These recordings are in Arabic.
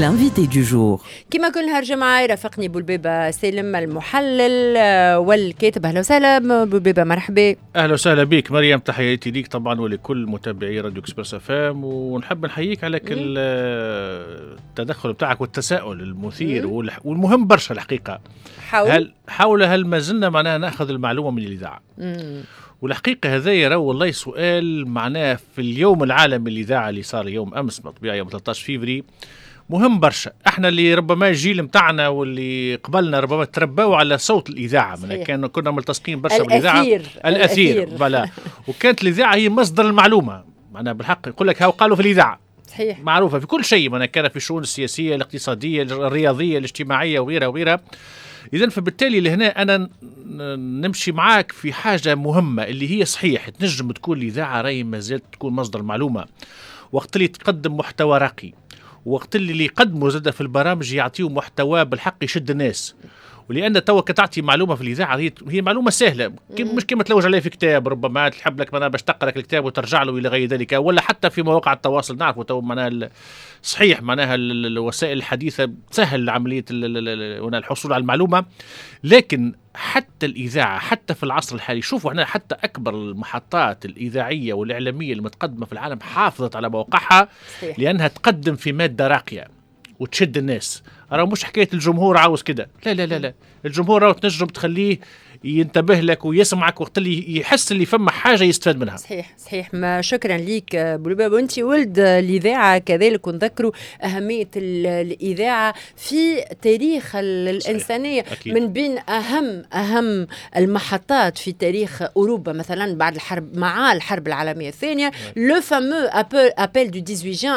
l'invité du jour. كما كل نهار جمعة يرافقني بولبيبة سالم المحلل والكاتب. أهلا وسهلا بولبيبة، مرحبا. أهلا وسهلا بك مريم، تحياتي ليك طبعا ولكل متابعي راديو إكسبرس FM، ونحب نحييك على التدخل بتاعك والتساؤل المثير والمهم برشا الحقيقة حول هل ما زلنا معناها نأخذ المعلومة من الإذاعة. والحقيقة هذا يرى والله سؤال معناه في اليوم العالمي للإذاعة اللي صار يوم أمس بطبيعة يوم 13 فيفري مهم برشا. احنا اللي ربما الجيل متاعنا واللي قبلنا ربما تربوا على صوت الإذاعة، كنا ملتصقين برشا بالإذاعة الأثير فوالا وكانت الإذاعة هي مصدر المعلومة. معناها بالحق يقول لك هاو قالوا في الإذاعة صحيح معروفة في كل شيء، معناها كان في الشؤون السياسية الاقتصادية الرياضية الاجتماعية وغيرها. إذن فبالتالي لهنا أنا نمشي معاك في حاجة مهمة اللي هي صحيح تنجم تكون الإذاعة راهي ما زالت تكون مصدر معلومة وقت اللي تقدم محتوى راقي، وقت اللي يقدموا زاد في البرامج يعطيوا محتوى بالحق يشد الناس. ولأن توا كتعطي معلومة في الإذاعة هي معلومة سهلة، مش كما تلوج عليها في كتاب ربما تحب لك معناها باش تقرأ الكتاب وترجع له إلى غير ذلك، ولا حتى في مواقع التواصل نعرفوا توا معناها صحيح معناها الوسائل الحديثة تسهل عملية الحصول على المعلومة. لكن حتى الإذاعة حتى في العصر الحالي شوفوا احنا حتى أكبر المحطات الإذاعية والإعلامية المتقدمة في العالم حافظت على موقعها لأنها تقدم في مادة راقية وتشد الناس. راه مش حكاية الجمهور عاوز كده، لا لا لا لا، الجمهور راه تنجم تخليه ينتبه لك ويسمعك وقت اللي يحس اللي فما حاجة يستفاد منها. صحيح. ما شكرا ليك بولباب، وانت ولد الإذاعة كذلك، ونذكروا أهمية الإذاعة في تاريخ الإنسانية. من بين أهم المحطات في تاريخ أوروبا مثلا بعد الحرب مع الحرب العالمية الثانية لو فامو أبل دو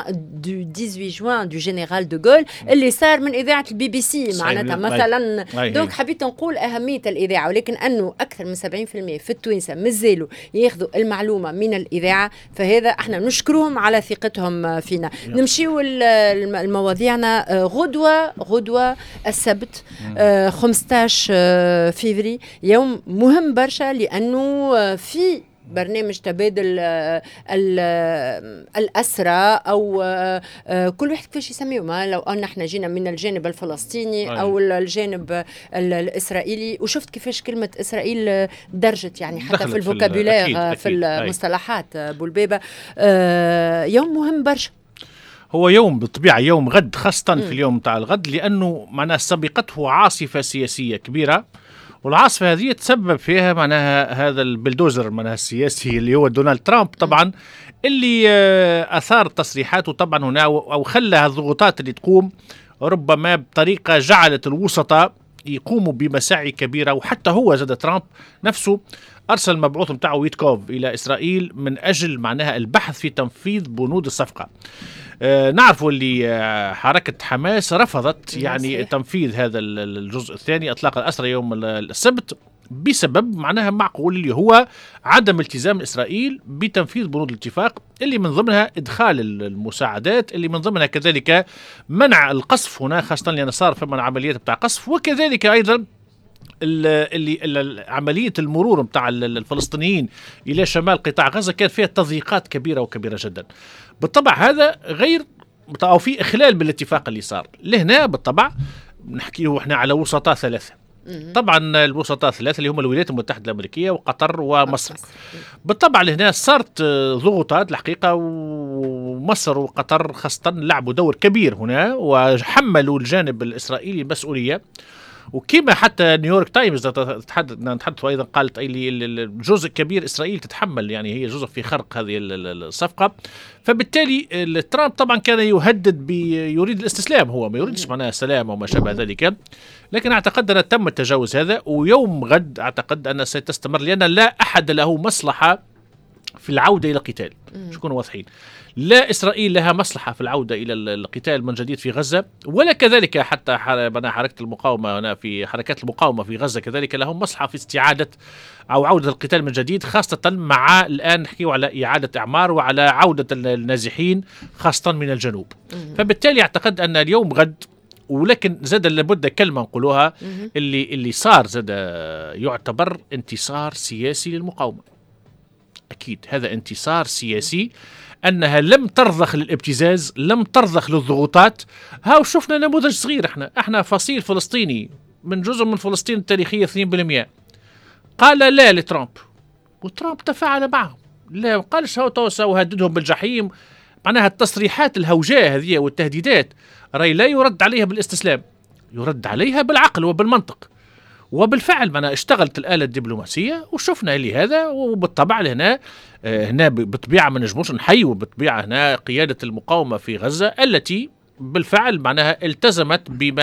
18 جوان دو جنرال دو غول اللي صار من إذاعة البي بي سي معناتها مثلا. دونك حبيت نقول أهمية الإذاعة، ولكن أنه أكثر من 70% في التوانسة مازالوا ياخذوا المعلومة من الإذاعة، فهذا احنا نشكرهم على ثقتهم فينا. نمشيو المواضيعنا. غدوة السبت 15 فيفري يوم مهم برشا، لأنه في برنامج تبادل الأسرى أو كل واحد كيفاش يسميه، ما لو أن احنا جينا من الجانب الفلسطيني أو الجانب الإسرائيلي، وشفت كيفاش كلمة إسرائيل درجت يعني حتى في الفوكابولير في المصطلحات بولبيبة. يوم مهم برشا، هو يوم بالطبيعة يوم غد، خاصة في اليوم تاع الغد لأنه معناه سبقته عاصفة سياسية كبيرة، والعاصفة هذه تسبب فيها معناها هذا البلدوزر معناها السياسي اللي هو دونالد ترامب طبعا، اللي أثار تصريحاته طبعا هنا أو خلى الضغوطات اللي تقوم ربما بطريقة جعلت الوسطاء يقوموا بمساعي كبيرة. وحتى هو زاد ترامب نفسه أرسل المبعوث متاعه ويتكوف إلى إسرائيل من أجل معناها البحث في تنفيذ بنود الصفقة. نعرفوا اللي حركة حماس رفضت يعني تنفيذ هذا الجزء الثاني إطلاق الأسرى يوم السبت بسبب معناها معقول اللي هو عدم التزام إسرائيل بتنفيذ بنود الاتفاق، اللي من ضمنها إدخال المساعدات، اللي من ضمنها كذلك منع القصف هنا، خاصة لأن صار فما عمليات بتاع قصف، وكذلك أيضا عملية المرور متاع الفلسطينيين إلى شمال قطاع غزة كان فيها تضييقات كبيرة جدا. بالطبع هذا غير أو في إخلال بالاتفاق اللي صار لهنا. بالطبع نحكيه احنا على وسطاء ثلاثة، طبعا الوسطاء الثلاثة اللي هم الولايات المتحدة الأمريكية وقطر ومصر. بالطبع لهنا صارت ضغوطات الحقيقة، ومصر وقطر خاصة لعبوا دور كبير هنا وحملوا الجانب الإسرائيلي مسؤولية. وكما حتى نيويورك تايمز نتحدث أيضا قالت جزء كبير إسرائيل تتحمل، يعني هي جزء في خرق هذه الصفقة. فبالتالي ترامب طبعا كان يهدد يريد الاستسلام، هو ما يريدش معناها السلام وما شابه ذلك، لكن أعتقد أن تم التجاوز هذا. ويوم غد أعتقد أن ستستمر لأن لا أحد له مصلحة في العودة إلى القتال، شكون واضحين. لا إسرائيل لها مصلحة في العودة إلى القتال من جديد في غزة، ولا كذلك حتى حركات المقاومة في غزة كذلك لهم مصلحة في استعادة أو عودة القتال من جديد، خاصة مع الآن نحكي على إعادة إعمار وعلى عودة النازحين خاصة من الجنوب. فبالتالي أعتقد أن اليوم غد، ولكن زاد لابد كلمة نقولوها، اللي صار زاد يعتبر انتصار سياسي للمقاومة. أكيد هذا انتصار سياسي أنها لم ترضخ للابتزاز، لم ترضخ للضغوطات. هاو شفنا نموذج صغير، احنا فصيل فلسطيني من جزء من فلسطين التاريخية 2%، قال لا لترامب، وترامب تفاعل معهم، لا قالش هاو توسا وهددهم بالجحيم. معناها التصريحات الهوجاء هذه والتهديدات راي لا يرد عليها بالاستسلام، يرد عليها بالعقل وبالمنطق. وبالفعل معنا اشتغلت الآلة الدبلوماسية وشفنا لهذا. وبالطبع هنا بطبيعة ما نجموش نحيوا بطبيعة هنا قيادة المقاومة في غزة التي بالفعل معناها التزمت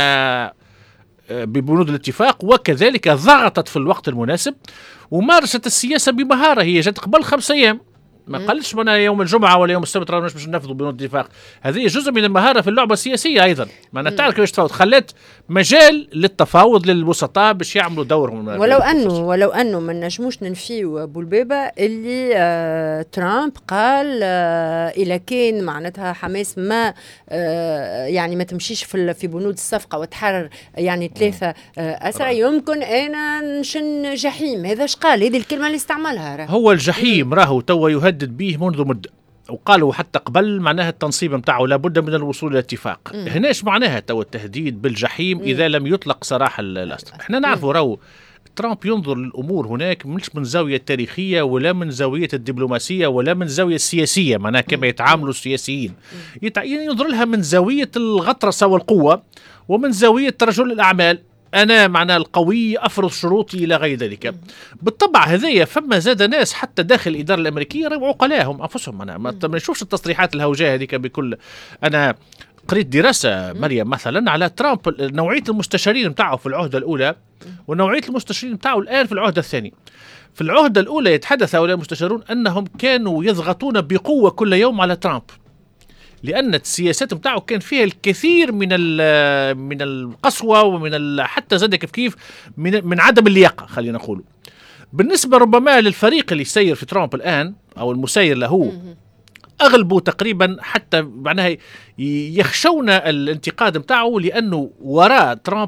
ببنود الاتفاق، وكذلك ضغطت في الوقت المناسب ومارست السياسة بمهارة. هي جت قبل 5 أيام، ما قالش منا يوم الجمعة ولا يوم السبت رانا مش ننفذوا بنود الاتفاق. هذه جزء من المهارة في اللعبة السياسية أيضا. ما تعرف كيفاش تفاوض، خلت مجال للتفاوض للوسطاء باش يعملوا دورهم. ولو أنه ما نجموش ننفيو بولبيبة اللي ترامب قال إذا كان معناتها حماس ما يعني ما تمشيش في بنود الصفقة وتحرر يعني 3 أسرى يمكن أنا نشن جحيم. هذا قال، هذه الكلمة اللي استعملها. هو الجحيم راهو توا يهدد به منذ مدة، وقالوا حتى قبل معناها التنصيب متاعه لابد من الوصول إلى اتفاق. هناش معناها توا التهديد بالجحيم إذا لم يطلق سراح الأسرى. احنا نعرفوا راهو ترامب ينظر للأمور هناك مش من زاوية تاريخية ولا من زاوية الدبلوماسية ولا من زاوية السياسية، معناها كما يتعاملوا السياسيين، ينظر لها من زاوية الغطرسة والقوة ومن زاوية رجل الأعمال. أنا معناه القوي أفرض شروطي إلى غير ذلك. بالطبع هذايا فما زاد ناس حتى داخل الإدارة الأمريكية راهو عقلاهم أنفسهم. أنا ما نشوفش التصريحات الهوجاء هذيك بكل. أنا قريت دراسة مريم مثلا على ترامب، نوعية المستشارين متاعه في العهدة الأولى ونوعية المستشارين متاعه الآن في العهدة الثانية. في العهدة الأولى يتحدث هؤلاء المستشارون أنهم كانوا يضغطون بقوة كل يوم على ترامب، لأن السياسات متاعه كان فيها الكثير من القسوة ومن حتى زاد كيف من عدم اللياقة خلينا نقول. بالنسبة ربما للفريق اللي يسير في ترامب الآن أو المسير له، أغلبوا تقريبا حتى معناها يخشون الانتقاد متاعه، لأنه وراء ترامب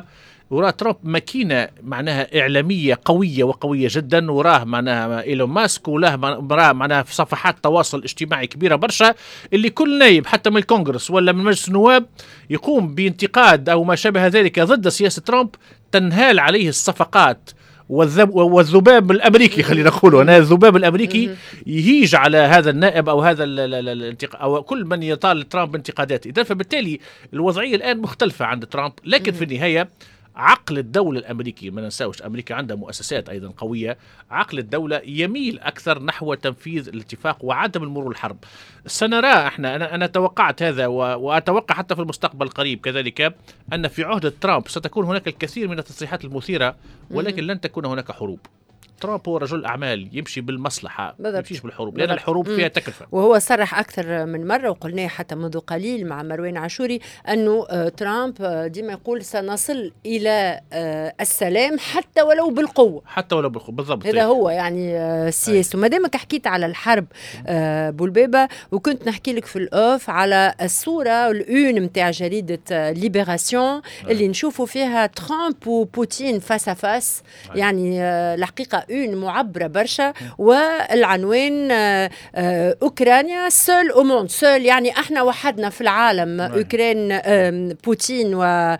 ماكينة معناها إعلامية قوية وقوية جدا. وراه معناها إيلون ماسك، وراه معناها في صفحات تواصل اجتماعي كبيرة برشا، اللي كل نايب حتى من الكونغرس ولا من مجلس النواب يقوم بانتقاد أو ما شابه ذلك ضد سياسة ترامب تنهال عليه الصفقات والذباب الأمريكي خلينا نقوله. أنا الذباب الأمريكي يهيج على هذا النائب أو هذا أو كل من يطال ترامب بانتقاداته. إذن فبالتالي الوضعية الآن مختلفة عند ترامب، لكن في النهاية عقل الدولة الأمريكي، ما ننساوش أمريكا عندها مؤسسات أيضا قوية، عقل الدولة يميل أكثر نحو تنفيذ الاتفاق وعدم المرور الحرب. سنرى أنا توقعت هذا وأتوقع حتى في المستقبل القريب كذلك أن في عهدة ترامب ستكون هناك الكثير من التصريحات المثيرة، ولكن لن تكون هناك حروب. ترامب هو رجل أعمال يمشي بالمصلحة، ما يمشيش بالحروب، لأن الحروب فيها تكلفة. وهو صرح أكثر من مرة وقلناه حتى منذ قليل مع مروان عاشوري أنه ترامب ديما يقول سنصل إلى السلام حتى ولو بالقوة. حتى ولو بالقوة بالضبط. هذا هو يعني سياسته. ما دامك حكيت على الحرب بولبيبة، وكنت نحكي لك في الأوف على الصورة الأون متاع جريدة ليبراسيون اللي نشوفوا فيها ترامب وبوتين فاسا فاس. يعني الحقيقة معبرة برشا، والعنوان أوكرانيا سول أو موند. سول يعني احنا وحدنا في العالم. أوكران بوتين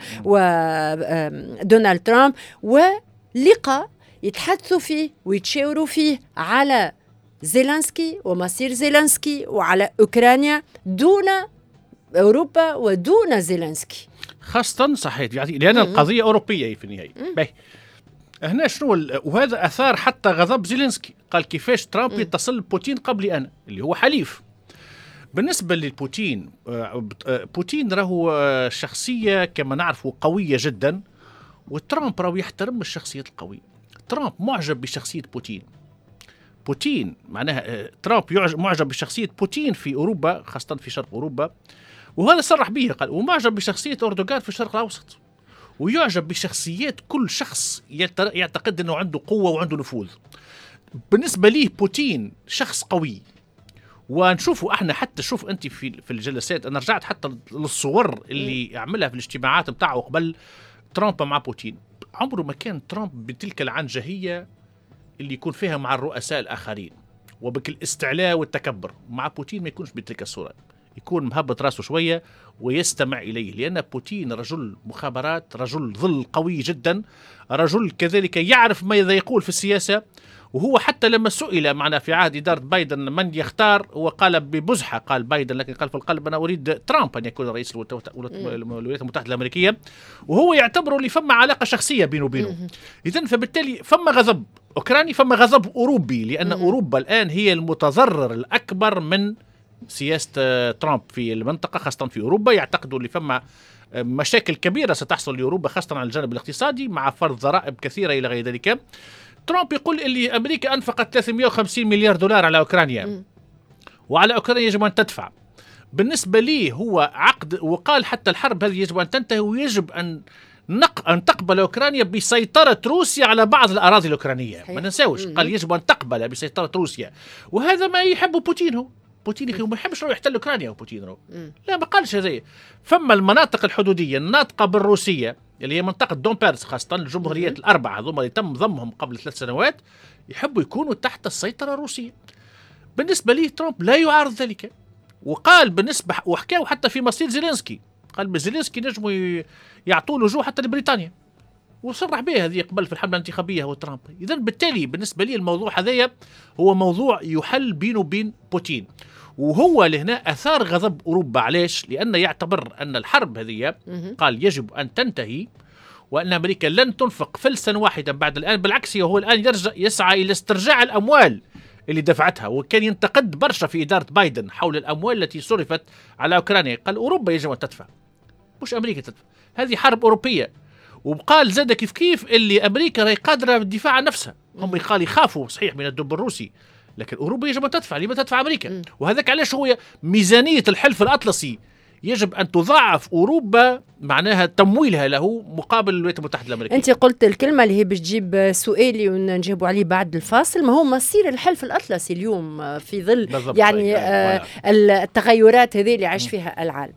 ودونالد ترامب، ولقاء يتحدثوا فيه ويتشاوروا فيه على زيلانسكي ومصير زيلانسكي وعلى أوكرانيا دون أوروبا ودون زيلانسكي خاصة. صحيح يعني لأن القضية أوروبية في النهاية. هنا شنو وهذا أثار حتى غضب زيلينسكي. قال كيفاش ترامب يتصل بوتين قبلي أنا اللي هو حليف. بالنسبة للبوتين، بوتين راهو شخصية كما نعرف قوية جدا، وترامب راهو يحترم الشخصيات القوية. ترامب معجب بشخصية بوتين معناها ترامب معجب بشخصية بوتين في أوروبا، خاصة في شرق أوروبا، وهذا صرح به. قال ومعجب بشخصية أردوغان في الشرق الأوسط، ويعجب بشخصيات كل شخص يعتقد أنه عنده قوة وعنده نفوذ. بالنسبة ليه بوتين شخص قوي، ونشوفوا احنا حتى شوف انت في الجلسات. انا رجعت حتى للصور اللي عملها في الاجتماعات بتاعه قبل ترامب مع بوتين. عمره ما كان ترامب بتلك العنجهية اللي يكون فيها مع الرؤساء الآخرين، وبالاستعلاء والتكبر. مع بوتين ما يكونش بتلك الصورة، يكون مهبط راسه شوية ويستمع إليه، لأن بوتين رجل مخابرات، رجل ظل قوي جدا، رجل كذلك يعرف ماذا يقول في السياسة. وهو حتى لما سئل معنا في عهد إدارة بايدن من يختار، هو قال ببزحة، قال بايدن، لكن قال في القلب أنا أريد ترامب أن يكون رئيس الولايات المتحدة الأمريكية، وهو يعتبره اللي فما علاقة شخصية بينه وبينه. إذن فبالتالي فما غضب أوكراني، فما غضب أوروبي، لأن أوروبا الآن هي المتضرر الأكبر من سياسة ترامب في المنطقة، خاصة في أوروبا. يعتقدوا اللي فما مشاكل كبيرة ستحصل لأوروبا، خاصة على الجانب الاقتصادي مع فرض ضرائب كثيرة إلى غير ذلك. ترامب يقول اللي أمريكا أنفقت 350 مليار دولار على أوكرانيا، وعلى أوكرانيا يجب أن تدفع. بالنسبة لي هو عقد، وقال حتى الحرب هذه يجب أن تنتهي، ويجب أن تقبل أوكرانيا بسيطرة روسيا على بعض الأراضي الأوكرانية. ما ننساوش، قال يجب أن تقبل بسيطرة روسيا، وهذا ما يحبه بوتين. هو بوتين ما يحبش يحتل أوكرانيا، وبوتين لا ما قالش هذا. فما المناطق الحدودية الناطقة بالروسية اللي هي منطقة دونبيرس، خاصة الجمهوريات الأربعة هذوما اللي تم ضمهم قبل 3 سنوات، يحبوا يكونوا تحت السيطرة الروسية. بالنسبة لي ترامب لا يعارض ذلك، وقال بالنسبة، وحكاوا حتى في مصير زيلينسكي، قال بزيلينسكي نجموا يعطوا له جو حتى لبريطانيا، وصرح به هذه قبل في الحملة الانتخابية هو ترامب. إذن بالتالي بالنسبة لي الموضوع هذايا هو موضوع يحل بينه وبين بوتين، وهو لهنا أثار غضب أوروبا. علاش؟ لأن يعتبر أن الحرب هذه قال يجب أن تنتهي، وأن أمريكا لن تنفق فلسا واحدا بعد الآن. بالعكس هو الآن يسعى إلى استرجاع الأموال اللي دفعتها، وكان ينتقد برشا في إدارة بايدن حول الأموال التي صرفت على أوكرانيا. قال أوروبا يجب أن تدفع، مش أمريكا تدفع، هذه حرب أوروبية. وقال زاد كيف اللي أمريكا راهي قادرة بالدفاع عن نفسها. هم قال يخافوا صحيح من الدب الروسي، لكن أوروبا يجب أن تدفع. لما تدفع أمريكا؟ وهذاك علاش هو ميزانية الحلف الأطلسي يجب أن تضاعف أوروبا، معناها تمويلها له مقابل الولايات المتحدة الأمريكية. أنت قلت الكلمة اللي هي باش تجيب سؤالي ونجيبوا عليه بعد الفاصل، ما هو مصير الحلف الأطلسي اليوم في ظل يعني التغيرات هذه اللي عاش فيها العالم.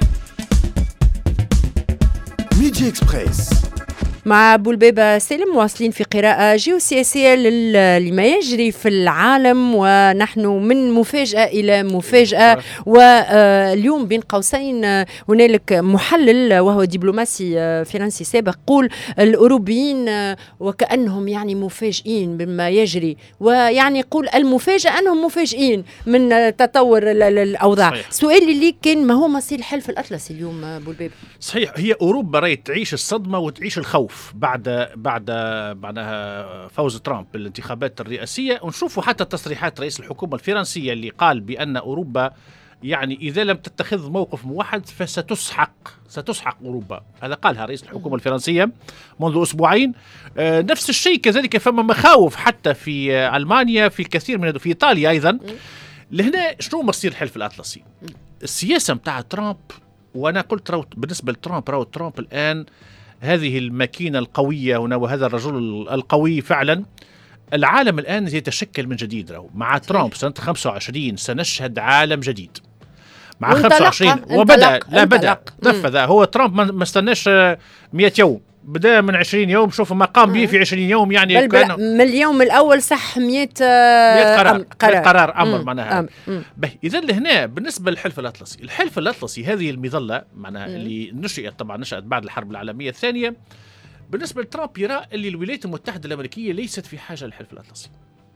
ميدي إكسبريس مع بولبيبة سالم واصلين في قراءة جيوسياسية لما يجري في العالم، ونحن من مفاجأة إلى مفاجأة. واليوم بين قوسين هنالك محلل وهو دبلوماسي فرنسي سابق قول الأوروبيين وكأنهم يعني مفاجئين بما يجري، ويعني يقول المفاجأة أنهم مفاجئين من تطور الأوضاع. صحيح. سؤالي اللي كان ما هو مصير الحلف الأطلسي اليوم بولبيبة؟ صحيح، هي أوروبا راهي تعيش الصدمة وتعيش الخوف بعد فوز ترامب بالانتخابات الرئاسية. ونشوفوا حتى تصريحات رئيس الحكومة الفرنسية اللي قال بأن أوروبا يعني إذا لم تتخذ موقف موحد ستسحق أوروبا. هذا قالها رئيس الحكومة الفرنسية منذ أسبوعين. نفس الشيء كذلك فما مخاوف حتى في ألمانيا، في الكثير من في إيطاليا أيضا. لهنا شنو مصير الحلف الأطلسي؟ السياسة متاع ترامب، وأنا قلت بالنسبة لترامب ترامب الآن هذه الماكينة القوية هنا، وهذا الرجل القوي فعلا. العالم الآن يتشكل من جديد. مع ترامب سنة 25 سنشهد عالم جديد. مع 25 بدأ نفذ. هو ترامب ما استناش 100 يوم، بدأ من 20 يوم. شوف ما قام به في 20 يوم، يعني من اليوم الأول صح 100 قرار أمر معناها. إذا لهنا بالنسبة للحلف الأطلسي، الحلف الأطلسي هذه المظلة معناها اللي نشأت بعد الحرب العالمية الثانية. بالنسبة لترامب يرى اللي الولايات المتحدة الأمريكية ليست في حاجة للحلف الأطلسي،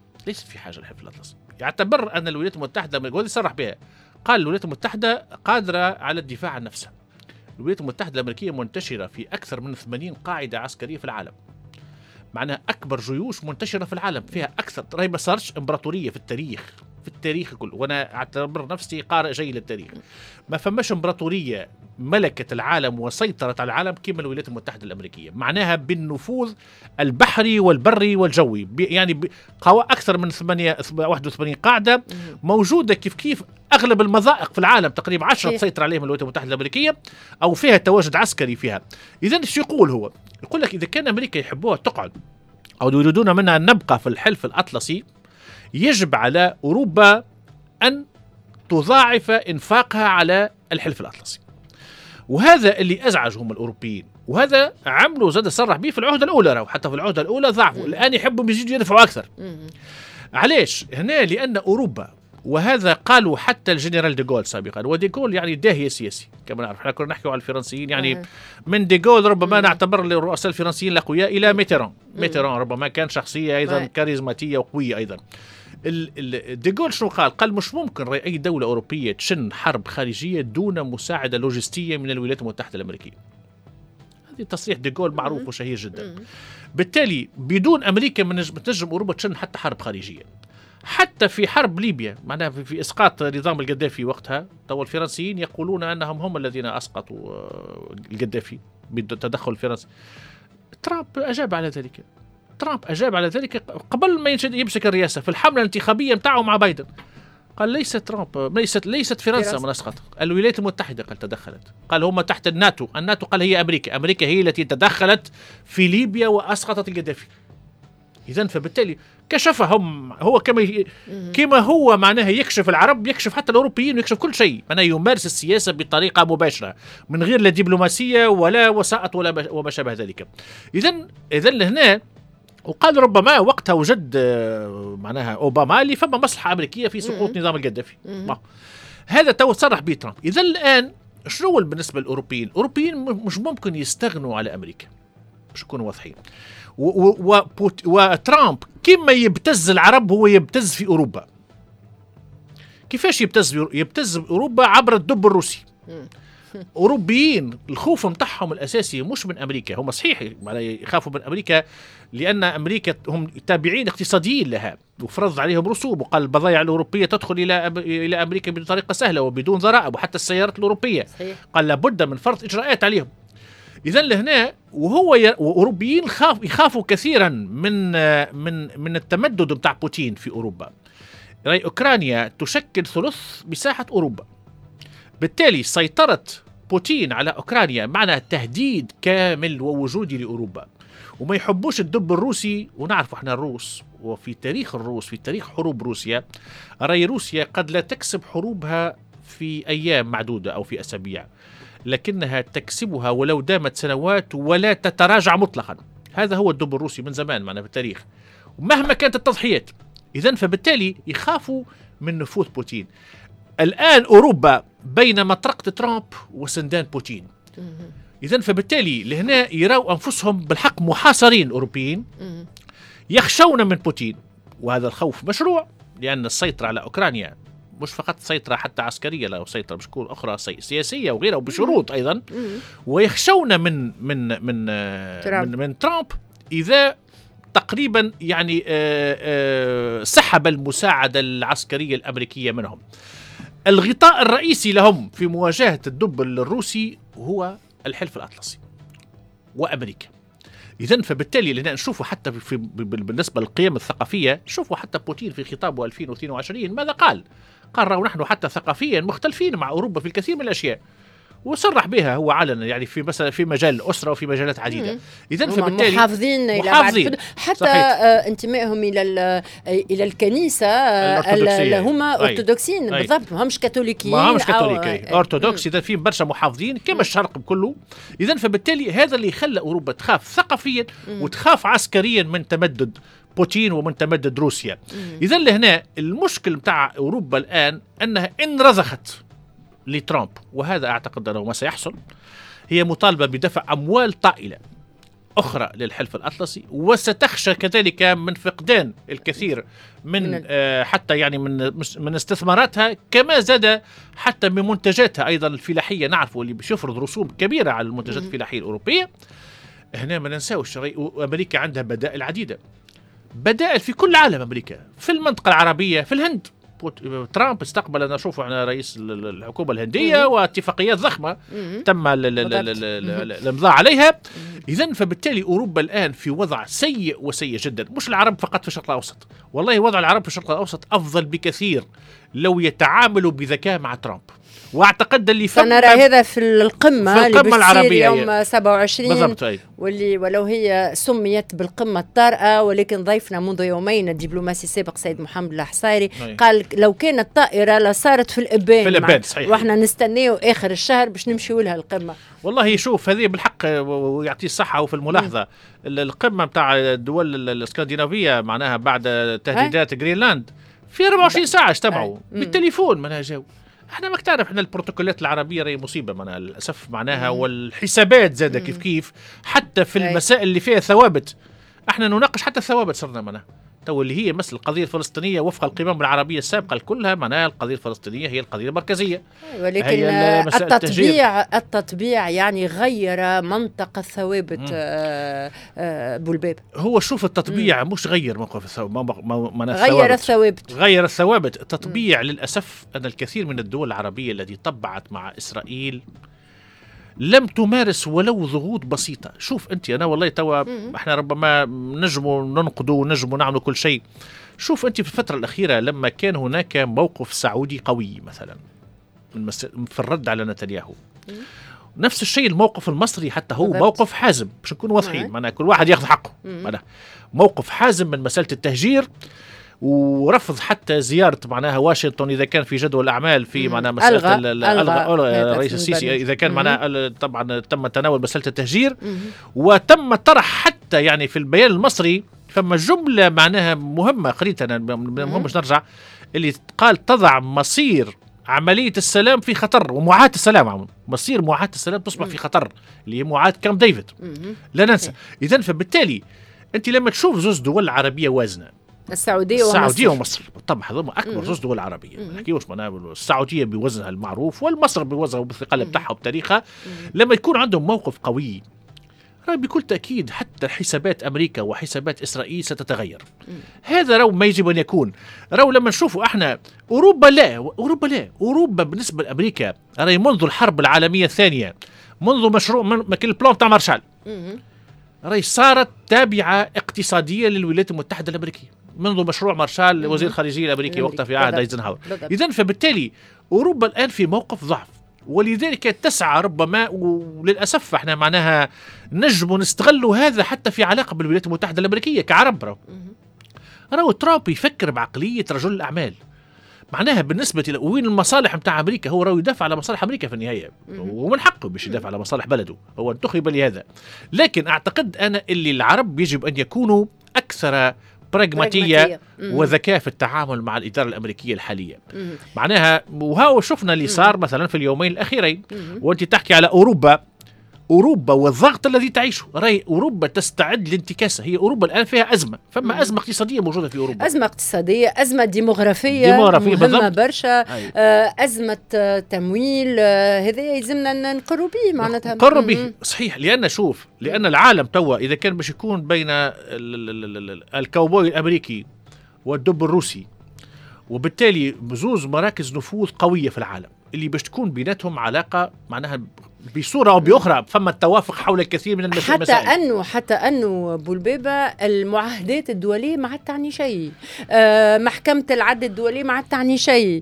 يعتبر أن الولايات المتحدة، وهذا صرح بها، قال الولايات المتحدة قادرة على الدفاع عن نفسها. الولايات المتحدة الأمريكية منتشرة في أكثر من 80 قاعدة عسكرية في العالم، معناها أكبر جيوش منتشرة في العالم، فيها أكثر. راهي ما صارش إمبراطورية في التاريخ كله، وأنا أعتبر نفسي قارئ جيد للتاريخ. ما فماش إمبراطورية ملكت العالم وسيطرت على العالم كما الولايات المتحدة الأمريكية، معناها بالنفوذ البحري والبري والجوي. يعني أكثر من 81 قاعدة موجودة، كيف أغلب المضائق في العالم تقريبا 10 تسيطر عليهم الولايات المتحدة الأمريكية أو فيها تواجد عسكري فيها. إذن شو يقول هو؟ يقول لك إذا كان أمريكا يحبوها تقعد أو يريدون منها أن نبقى في الحلف الأطلسي، يجب على أوروبا أن تضاعف إنفاقها على الحلف الأطلسي. وهذا اللي أزعجهم الأوروبيين، وهذا عملوا زاد صرح به في العهدة الأولى، حتى في العهدة الأولى ضعفوا، الآن يحبوا يزيدوا يدفعوا أكثر. علاش هنا؟ لأن أوروبا، وهذا قالوا حتى الجنرال ديغول سابقا، وديغول يعني داهية سياسي كما نعرف، احنا كنا نحكي على الفرنسيين يعني من ديغول ربما نعتبر الرؤساء الفرنسيين الأقوياء إلى ميتيران ربما كان شخصية أيضا كاريزماتية وقوية أيضا. ديغول شنو قال مش ممكن أي دولة أوروبية تشن حرب خارجية دون مساعدة لوجستية من الولايات المتحدة الأمريكية. هذه تصريح ديغول معروف وشهير جدا. بالتالي بدون أمريكا ما تنجم أوروبا تشن حتى حرب خارجية. حتى في حرب ليبيا معناها في إسقاط نظام القذافي وقتها، تو الفرنسيين يقولون أنهم هم الذين أسقطوا القذافي بالتدخل الفرنسي. ترامب أجاب على ذلك قبل ما يمسك الرئاسة في الحملة الانتخابية متاعه مع بايدن. قال ليست فرنسا من أسقط، الولايات المتحدة قال تدخلت، قال هم تحت الناتو قال هي أمريكا هي التي تدخلت في ليبيا وأسقطت القذافي. إذن فبالتالي كشفهم هو كما هو معناها يكشف العرب، يكشف حتى الأوروبيين ويكشف كل شيء، معناها يمارس السياسة بطريقة مباشرة من غير لا دبلوماسية ولا وسائط وما شابه ذلك. إذن لهنا وقال ربما وقتها وجد معناها أوباما اللي فما مصلحة أمريكية في سقوط نظام القذافي. هذا تو صرح به ترامب. إذن الآن شنو بالنسبة للأوروبيين؟ الأوروبيين مش ممكن يستغنوا على أمريكا، مش يكونوا واضحين. وترامب كما يبتز العرب هو يبتز في أوروبا. كيفاش يبتز أوروبا؟ عبر الدب الروسي. أوروبيين الخوف متاعهم الأساسي مش من أمريكا، هم صحيح يخافوا من أمريكا لأن أمريكا هم تابعين اقتصاديين لها وفرض عليهم رسوم، وقال البضائع الأوروبية تدخل إلى أمريكا بطريقة سهلة وبدون ضرائب، وحتى السيارات الأوروبية قال لابد من فرض إجراءات عليهم. إذن لهنا وأوروبيين يخافوا كثيرا من التمدد بتاع بوتين في أوروبا. أوكرانيا تشكل ثلث مساحة أوروبا، بالتالي سيطرة بوتين على أوكرانيا معنى تهديد كامل ووجودي لأوروبا، وما يحبوش الدب الروسي. ونعرف احنا الروس، وفي تاريخ الروس في تاريخ حروب روسيا روسيا قد لا تكسب حروبها في أيام معدودة أو في أسابيع، لكنها تكسبها ولو دامت سنوات ولا تتراجع مطلقا. هذا هو الدب الروسي من زمان معنا في التاريخ، ومهما كانت التضحيات. إذن فبالتالي يخافوا من نفوذ بوتين. الآن أوروبا بين مطرقة ترامب وسندان بوتين. إذن فبالتالي لهنا يراوا أنفسهم بالحق محاصرين. أوروبيين يخشون من بوتين، وهذا الخوف مشروع، لأن السيطرة على أوكرانيا مش فقط سيطرة حتى عسكرية، لا سيطرة بشكل أخرى سياسية وغيرها وبشروط أيضا. ويخشون من ترامب إذا تقريبا يعني سحب المساعدة العسكرية الأمريكية منهم. الغطاء الرئيسي لهم في مواجهة الدب الروسي هو الحلف الأطلسي وأمريكا. إذن فبالتالي لنا نشوفوا حتى بالنسبة للقيم الثقافية، نشوفوا حتى بوتين في خطابه 2022 ماذا قال؟ قال نحن حتى ثقافيا مختلفين مع أوروبا في الكثير من الأشياء، وصرح بها هو علنا يعني في مثلا في مجال الأسرة وفي مجالات عديدة. إذن فبالتالي محافظين حتى انتمائهم إلى الكنيسة هما أرثوذكسيين بالضبط، ما همش كاثوليكيين، أرثوذكس. إذا في برشا محافظين كما الشرق كله. إذن فبالتالي هذا اللي خلى أوروبا تخاف ثقافيا وتخاف عسكريا من تمدد بوتين ومن تمدد روسيا. إذن لهنا المشكل متاع أوروبا الآن أنها إن رضخت لترامب، وهذا أعتقد أنه ما سيحصل، هي مطالبة بدفع أموال طائلة أخرى للحلف الأطلسي، وستخشى كذلك من فقدان الكثير من حتى يعني من استثماراتها، كما زاد حتى من منتجاتها أيضا الفلاحية. نعرفوا اللي بيفرض رسوم كبيرة على المنتجات الفلاحية الأوروبية. هنا ما ننساوش أمريكا عندها بدائل عديدة، بدائل في كل العالم. أمريكا في المنطقة العربية، في الهند ترامب استقبل، أنا أشوف أنا رئيس الحكومة الهندية واتفاقيات ضخمة تم الإمضاء عليها. إذن فبالتالي أوروبا الآن في وضع سيء وسيء جدا. مش العرب فقط في الشرق الأوسط، والله وضع العرب في الشرق الأوسط أفضل بكثير لو يتعاملوا بذكاء مع ترامب. واعتقد اللي سنرى هذا في القمة العربية يوم 27 بالضبط، واللي ولو هي سميت بالقمة الطارئة، ولكن ضيفنا منذ يومين الدبلوماسي السابق سيد محمد الحصيري قال لو كانت الطائرة لصارت في الإبان واحنا نستنيه آخر الشهر باش نمشيوا لها القمة. والله شوف هذه بالحق ويعطيه الصحة. وفي الملاحظة القمه نتاع الدول الاسكندنافيه معناها بعد تهديدات جرينلاند في 24 ساعه اجتمعوا بالتليفون معناها جاو. احنا ما تعرف احنا البروتوكولات العربيه راهي مصيبه معناها للاسف معناها، والحسابات زاده كيف حتى في المسائل اللي فيها ثوابت احنا نناقش حتى الثوابت صرنا معناها تو اللي هي مثل القضيه الفلسطينيه وفق القمم العربيه السابقه كلها معناها القضيه الفلسطينيه هي القضيه المركزيه. ولكن التطبيع يعني غير منطق الثوابت بولباب. هو شوف التطبيع مش غير موقف غير الثوابت. التطبيع للاسف ان الكثير من الدول العربيه التي طبعت مع اسرائيل لم تمارس ولو ضغوط بسيطة. شوف أنت أنا والله توا احنا ربما نجموا ننقدوا ونجموا نعملوا كل شيء. شوف أنت في الفترة الأخيرة لما كان هناك موقف سعودي قوي مثلا في الرد على نتنياهو، نفس الشيء الموقف المصري حتى هو موقف حازم باش نكون واضحين معناها كل واحد ياخذ حقه. موقف حازم من مسألة التهجير ورفض حتى زيارة معناها واشنطن إذا كان في جدول الأعمال في معناها مسألة ألغى رئيس السيسي إذا كان معناها طبعا تم تناول مسألة التهجير وتم طرح حتى يعني في البيان المصري فما جملة معناها مهمة قريتها مهم مش نرجع اللي قال تضع مصير عملية السلام في خطر ومعاهدة السلام مصير معاهدة السلام تصبح في خطر اللي هي معاهدة كامب ديفيد لا ننسى. إذن فبالتالي أنت لما تشوف زوز دول عربية وازنة السعودية ومصر طبعا هذول أكبر زوج دول عربية نحكيوش معناها السعودية بوزنها المعروف والمصر بوزنها وبالثقل بتاعها وبتاريخها لما يكون عندهم موقف قوي رأي بكل تأكيد حتى حسابات أمريكا وحسابات إسرائيل ستتغير. هذا رو ما يجب أن يكون. رو لما نشوفوا احنا أوروبا بالنسبة لأمريكا رأي منذ الحرب العالمية الثانية منذ مشروع مكان البلان تاع مارشال رأي صارت تابعة اقتصادية للولايات المتحدة الأمريكية منذ مشروع مارشال وزير الخارجية الأمريكي وقتها في عهد ايزنهاور. إذن فبالتالي أوروبا الآن في موقف ضعف ولذلك تسعى ربما وللأسف احنا معناها نجم نستغلوا هذا حتى في علاقة بالولايات المتحدة الأمريكية كعرب. راهو ترامب يفكر بعقلية رجل الأعمال معناها بالنسبة وين المصالح متاع أمريكا هو راهو يدافع على مصالح أمريكا في النهاية ومن حقه باش يدافع على مصالح بلده هو انتخب لهذا. لكن أعتقد أنا اللي العرب يجب أن يكونوا أكثر براغماتية وذكاء في التعامل مع الإدارة الأمريكية الحالية معناها. وهو شفنا اللي صار مثلا في اليومين الأخيرين وأنت تحكي على أوروبا والضغط الذي تعيشه. رأي أوروبا تستعد لانتكاسة. هي أوروبا الآن فيها أزمة فما أزمة اقتصادية موجودة في أوروبا أزمة اقتصادية أزمة ديموغرافية مهمة برشا أزمة تمويل هذا يلزمنا نقروا به معناتها نقروا به صحيح. لأن العالم توا إذا كان باش يكون بين الكاوبوي الأمريكي والدب الروسي وبالتالي بزوز مراكز نفوذ قوية في العالم اللي باش تكون بيناتهم علاقة معناها بصورة أو بأخرى فما التوافق حول الكثير من المسائل. حتى أنه بولبيبة المعاهدات الدولية ما عاد تعني شيء محكمة العدل الدولي ما عاد تعني شيء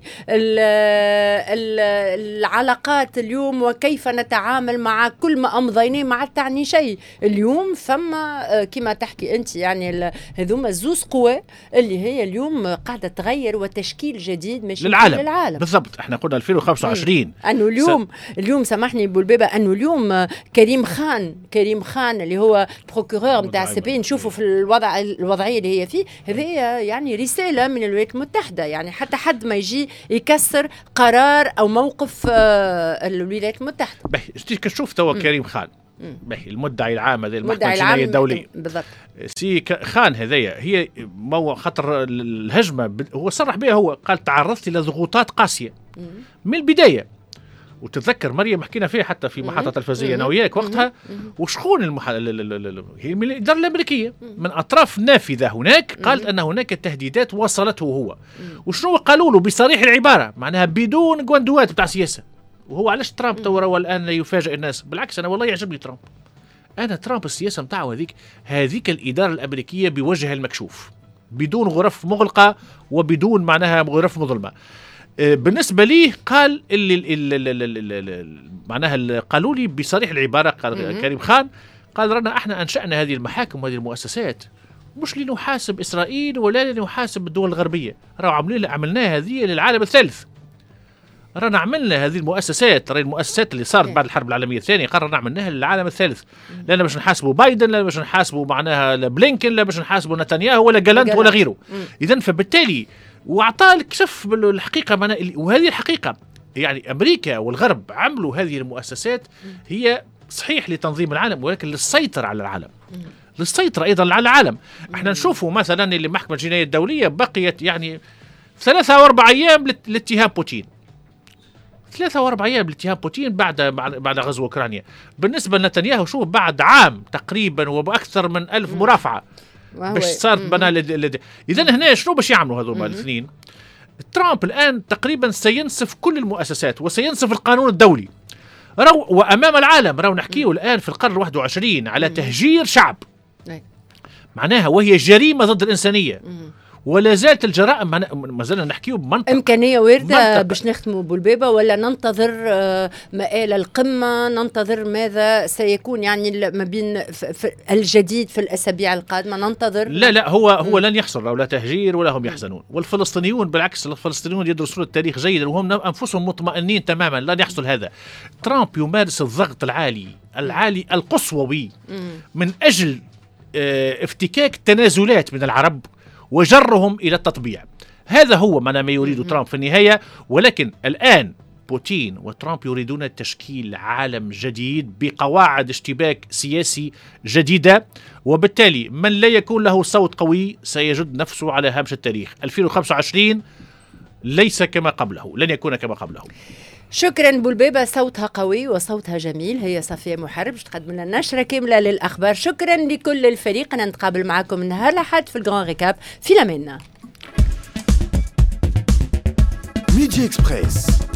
العلاقات اليوم وكيف نتعامل مع كل ما أمضيناه ما عاد تعني شيء. اليوم فما كما تحكي أنت يعني هذوما زوز قوى اللي هي اليوم قاعدة تغير وتشكيل جديد مش للعالم. بالضبط احنا قلنا 2025 أنه اليوم سامحني بولبيبة أنه اليوم كريم خان اللي هو بروكورور نتاع السبي نشوفوا في الوضعية اللي هي فيه هذه يعني رسالة من الولايات المتحدة يعني حتى حد ما يجي يكسر قرار أو موقف الولايات المتحدة. كشوف توا كريم خان المدعي العام هذا المحكمة الجنائية الدولية بالضبط سي خان هذيا هي خطر الهجمة هو صرح بها هو قال تعرضت إلى ضغوطات قاسية من البداية. وتتذكر مريم حكينا فيها حتى في محطة تلفزيونية أنا وياك وقتها وشخون هي من الإدارة الأمريكية من أطراف نافذة هناك قالت أن هناك تهديدات وصلته هو وشنو قالوا له بصريح العبارة معناها بدون جواندوات بتاع سياسة. وهو علاش ترامب تورا الآن يفاجئ الناس بالعكس أنا والله يعجبني ترامب السياسة متاعه هذيك الإدارة الأمريكية بوجهها المكشوف بدون غرف مغلقة وبدون معناها غرف مظلمة. بالنسبة لي قال معناها قالوا لي بصريح العبارة قال كريم خان قال رانا احنا أنشأنا هذه المحاكم وهذه المؤسسات مش لنحاسب إسرائيل ولا لنحاسب الدول الغربية عملناها هذه للعالم الثالث. رانا عملنا هذه المؤسسات، المؤسسات اللي صارت بعد الحرب العالميه الثانيه قررنا عملناها للعالم الثالث. لا باش نحاسبوا بايدن، لا باش نحاسبوا معناها بلينكن، لا باش نحاسبوا نتنياهو ولا جالانت ولا غيره. اذا فبالتالي واعطاه الكشف بالحقيقه، وهذه الحقيقه يعني امريكا والغرب عملوا هذه المؤسسات هي صحيح لتنظيم العالم ولكن للسيطره على العالم، للسيطره ايضا على العالم. احنا نشوفوا مثلا اللي محكمه الجنايه الدوليه بقيت يعني 3 أو 4 أيام لاتهام بوتين، 3 أو 4 أيام لاتهام بوتين بعد غزو أوكرانيا. بالنسبة لنتنياهو شوف بعد عام تقريبا وبأكثر من 1000 مرافعة باش صارت إذن هنا شنو باش يعملوا هذول الاثنين؟ ترامب الآن تقريبا سينسف كل المؤسسات وسينسف القانون الدولي. وأمام العالم نحكيه الآن في القرن 21 على تهجير شعب، معناها وهي جريمة ضد الإنسانية. ولا زالت الجرائم ما زلنا نحكيه بمنطق. إمكانية واردة باش نختموا بولبيبة ولا ننتظر مآل القمة، ننتظر ماذا سيكون يعني ما بين الجديد في الأسابيع القادمة ننتظر؟ لا هو لن يحصل ولا تهجير ولا هم يحزنون. والفلسطينيون بالعكس الفلسطينيون يدرسون التاريخ جيدا وهم أنفسهم مطمئنين تماما لن يحصل هذا. ترامب يمارس الضغط العالي القصوى من أجل افتكاك تنازلات من العرب وجرهم إلى التطبيع. هذا هو ما يريد ترامب في النهاية. ولكن الآن بوتين وترامب يريدون تشكيل عالم جديد بقواعد اشتباك سياسي جديدة، وبالتالي من لا يكون له صوت قوي سيجد نفسه على هامش التاريخ. 2025 ليس كما قبله، لن يكون كما قبله. شكرا بولبيبة، صوتها قوي وصوتها جميل. هي صفية محرب باش تقدم لنا نشرة كاملة للأخبار. شكرا لكل الفريق، أنا نتقابل معكم نهار الأحد في الجران ريكاب. في لمنا ميدي إكسبريس.